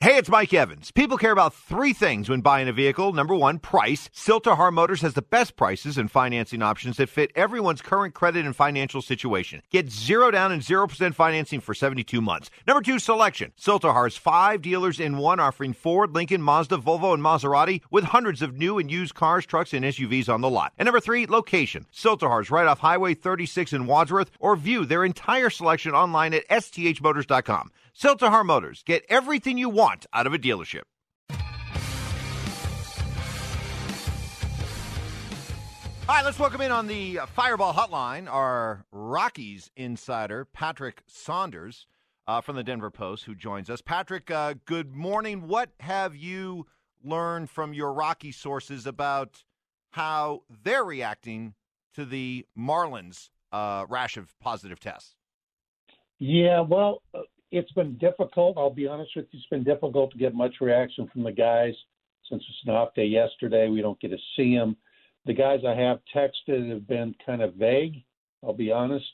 Hey, it's Mike Evans. People care about three things when buying a vehicle. Number one, price. Silterhar Motors has the best prices and financing options that fit everyone's current credit and financial situation. Get 0 down and 0% financing for 72 months. Number two, selection. Silterhar's 5 dealers in one, offering Ford, Lincoln, Mazda, Volvo, and Maserati with hundreds of new and used cars, trucks, and SUVs on the lot. And number three, location. Silterhar's right off Highway 36 in Wadsworth, or view their entire selection online at sthmotors.com. Silterhar Motors. Get everything you want out of a dealership. All right, let's welcome in on the Fireball Hotline our Rockies insider, Patrick Saunders from the Denver Post, who joins us. Patrick, good morning. What have you learned from your Rocky sources about how they're reacting to the Marlins rash of positive tests? Yeah, well, it's been difficult. I'll be honest with you. It's been difficult to get much reaction from the guys since it's an off day yesterday. We don't get to see them. The guys I have texted have been kind of vague, I'll be honest.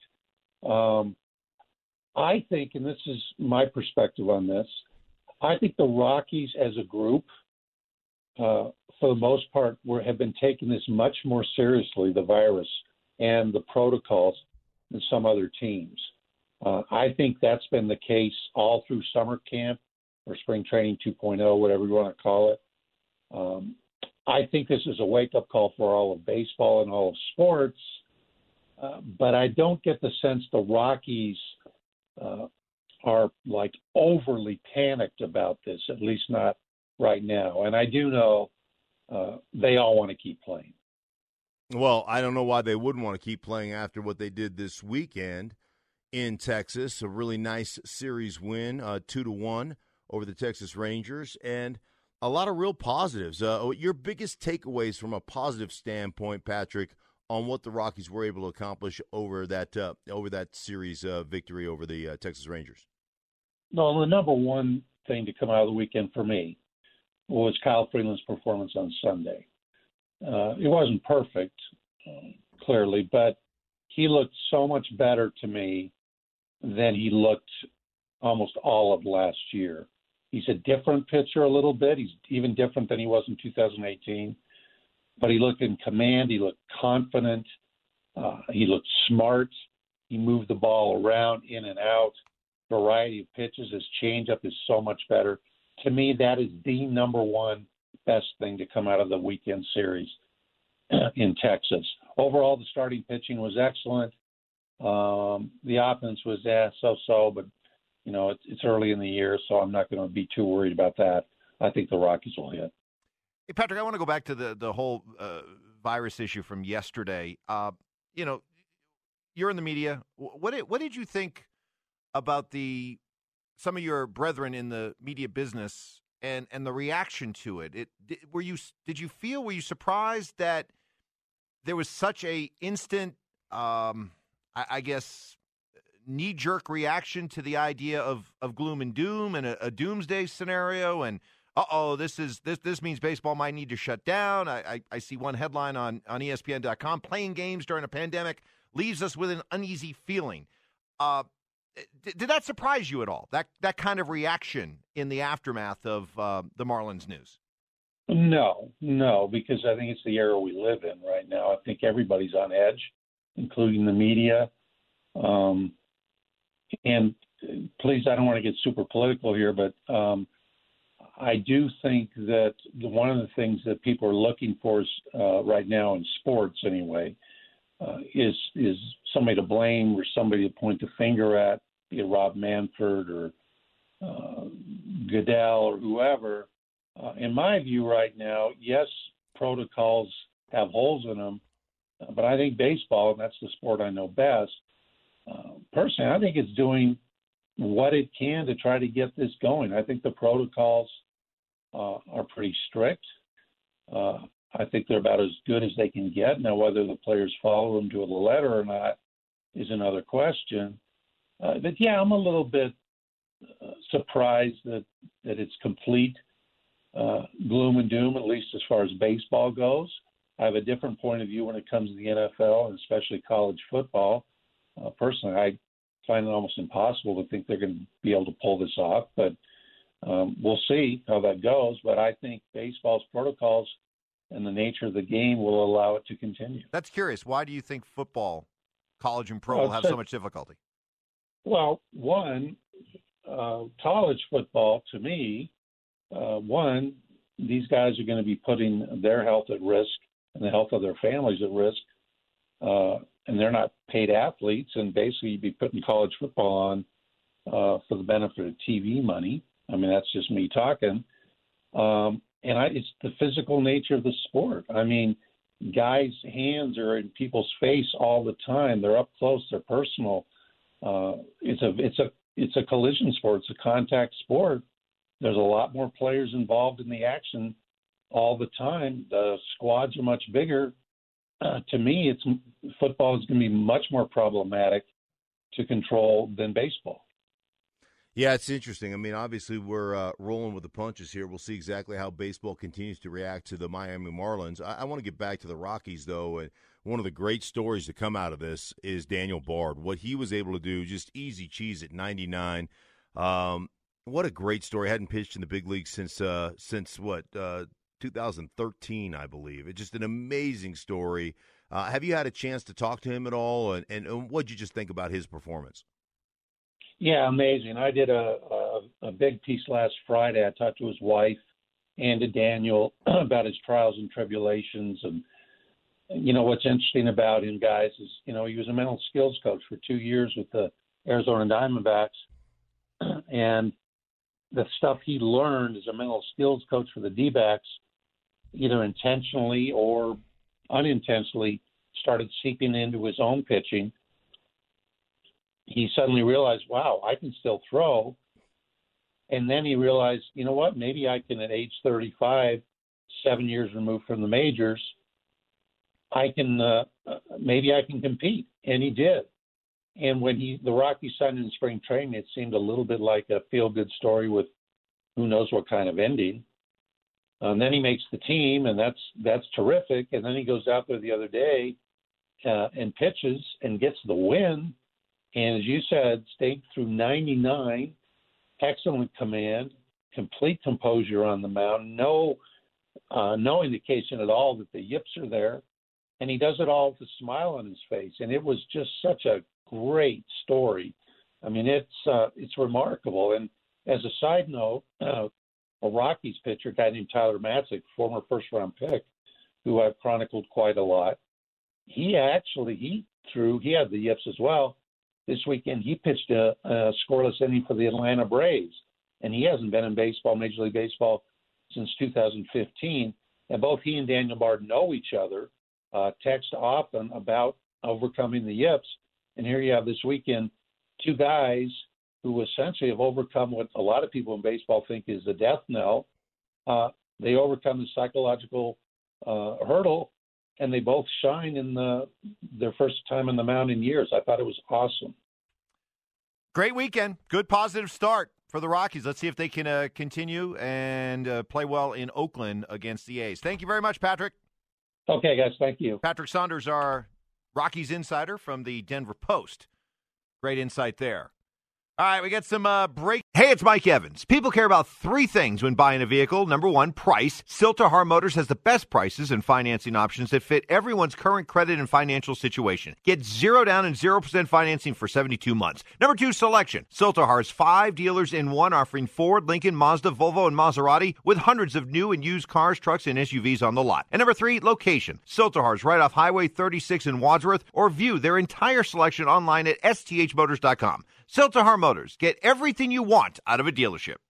I think, and this is my perspective on this, I think the Rockies as a group, for the most part, have been taking this much more seriously, the virus and the protocols, than some other teams. I think that's been the case all through summer camp or spring training 2.0, whatever you want to call it. I think this is a wake-up call for all of baseball and all of sports, but I don't get the sense the Rockies are like overly panicked about this, at least not right now. And I do know they all want to keep playing. Well, I don't know why they wouldn't want to keep playing after what they did this weekend in Texas. A really nice series win, 2-1 over the Texas Rangers, and a lot of real positives. Your biggest takeaways from a positive standpoint, Patrick, on what the Rockies were able to accomplish over that series victory over the Texas Rangers? No, the number one thing to come out of the weekend for me was Kyle Freeland's performance on Sunday. It wasn't perfect, clearly, but he looked so much better to me than he looked almost all of last year. He's a different pitcher a little bit. He's even different than he was in 2018. But he looked in command. He looked confident. He looked smart. He moved the ball around, in and out. Variety of pitches. His changeup is so much better. To me, that is the number one best thing to come out of the weekend series in Texas. Overall, the starting pitching was excellent. The offense was so-so, but, you know, it's early in the year, so I'm not going to be too worried about that. I think the Rockies will hit. Hey, Patrick, I want to go back to the whole virus issue from yesterday. You know, you're in the media. What did you think about some of your brethren in the media business and the reaction to it? Were you surprised that there was such a instant, I guess, knee-jerk reaction to the idea of gloom and doom and a doomsday scenario? And this means baseball might need to shut down. I see one headline on ESPN.com: playing games during a pandemic leaves us with an uneasy feeling. Did that surprise you at all? That kind of reaction in the aftermath of the Marlins news? No, because I think it's the era we live in right now. I think everybody's on edge, including the media. And please, I don't want to get super political here, but I do think that one of the things that people are looking for right now in sports anyway is somebody to blame or somebody to point the finger at, be it Rob Manfred or Goodell or whoever. In my view right now, yes, protocols have holes in them, but I think baseball, and that's the sport I know best, personally, I think it's doing what it can to try to get this going. I think the protocols are pretty strict. I think they're about as good as they can get. Now, whether the players follow them to the letter or not is another question. But, yeah, I'm a little bit surprised that it's complete gloom and doom, at least as far as baseball goes. I have a different point of view when it comes to the NFL and especially college football. Personally, I find it almost impossible to think they're going to be able to pull this off. But We'll see how that goes, but I think baseball's protocols and the nature of the game will allow it to continue. That's curious. Why do you think football, college and pro, will have so much difficulty? Well, one, college football, to me, these guys are going to be putting their health at risk and the health of their families at risk, and they're not paid athletes, and basically you'd be putting college football on for the benefit of TV money. I mean, that's just me talking. It's the physical nature of the sport. I mean, guys' hands are in people's face all the time. They're up close. They're personal. It's a collision sport. It's a contact sport. There's a lot more players involved in the action all the time. The squads are much bigger. To me, football is going to be much more problematic to control than baseball. Yeah, it's interesting. I mean, obviously, we're rolling with the punches here. We'll see exactly how baseball continues to react to the Miami Marlins. I want to get back to the Rockies, though. And one of the great stories to come out of this is Daniel Bard. What he was able to do, just easy cheese at 99. What a great story. Hadn't pitched in the big leagues since 2013, I believe. It's just an amazing story. Have you had a chance to talk to him at all? And what did you just think about his performance? Yeah, amazing. I did a big piece last Friday. I talked to his wife and to Daniel about his trials and tribulations. And, what's interesting about him, guys, is, he was a mental skills coach for 2 years with the Arizona Diamondbacks. And the stuff he learned as a mental skills coach for the D-backs, either intentionally or unintentionally, started seeping into his own pitching. He suddenly realized, wow, I can still throw. And then he realized, you know what, maybe I can, at age 35, 7 years removed from the majors, maybe I can compete. And he did. And when the Rockies signed in spring training, it seemed a little bit like a feel-good story with who knows what kind of ending. And then he makes the team, and that's terrific. And then he goes out there the other day and pitches and gets the win. And as you said, stayed through 99, excellent command, complete composure on the mound, no indication at all that the yips are there. And he does it all with a smile on his face. And it was just such a great story. I mean, it's remarkable. And as a side note, a Rockies pitcher, a guy named Tyler Matzik, former first-round pick, who I've chronicled quite a lot, he had the yips as well. This weekend, he pitched a scoreless inning for the Atlanta Braves, and he hasn't been in baseball, Major League Baseball, since 2015. And both he and Daniel Bard know each other, text often about overcoming the yips. And here you have this weekend two guys who essentially have overcome what a lot of people in baseball think is the death knell. They overcome the psychological hurdle, and they both shine in their first time on the mound in years. I thought it was awesome. Great weekend. Good positive start for the Rockies. Let's see if they can continue and play well in Oakland against the A's. Thank you very much, Patrick. Okay, guys. Thank you. Patrick Saunders, our Rockies insider from the Denver Post. Great insight there. All right, we got some break. Hey, it's Mike Evans. People care about three things when buying a vehicle. Number one, price. Silterhar Motors has the best prices and financing options that fit everyone's current credit and financial situation. Get 0 down and 0% financing for 72 months. Number two, selection. Silterhar's 5 dealers in one, offering Ford, Lincoln, Mazda, Volvo, and Maserati, with hundreds of new and used cars, trucks, and SUVs on the lot. And number three, location. Silterhar's right off Highway 36 in Wadsworth, or view their entire selection online at sthmotors.com. Silterhar Motors. Get everything you want out of a dealership.